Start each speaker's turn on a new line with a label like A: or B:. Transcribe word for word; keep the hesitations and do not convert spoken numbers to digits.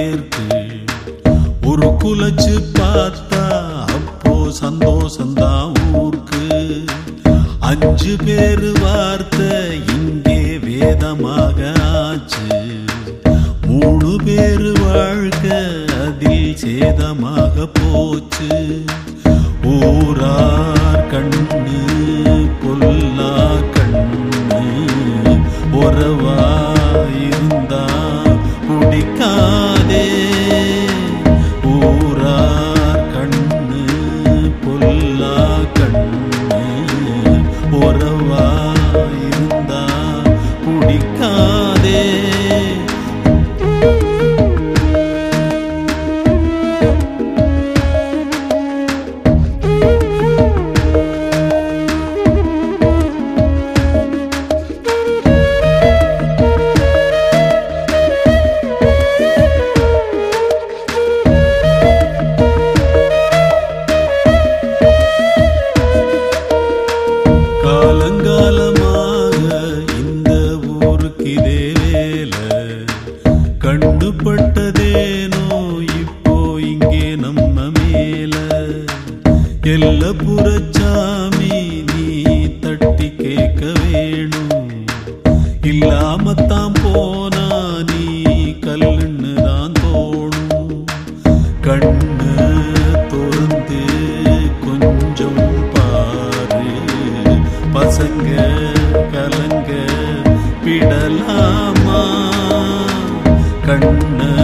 A: நேர்க்கு ஒரு குலச்சு பார்த்தா அப்போ சந்தோஷந்தான் ஊருக்கு. அஞ்சு பேரு வார்த்தை இங்கே வேதமாக ஆச்சு. மூணு பேரு வாழ்க்கை அதில் சேதமாக போச்சு. ஊரார் கண்ணு பொல்லா கண்ணு உறவா இருந்தா பிடிக்காதே. ஊரார் கண்ணு பொல்லா கண்ணு உறவா இருந்தா பிடிக்காதே. காலங்காலமாக இந்த ஊருக்கு இதே வேலை கண்டுபட்டதேனோ இப்போ இங்கே நம்ம மேல. எல்ல புறச்சாமி நீ தட்டி கேட்க வேணும். இல்லாமத்தான் போனா நீ கல்லுன்னு தான் தோணும். கண்ணு திறந்து கொஞ்சம் பாரு, பசங்க கலங்க விடலாமா? கண்ண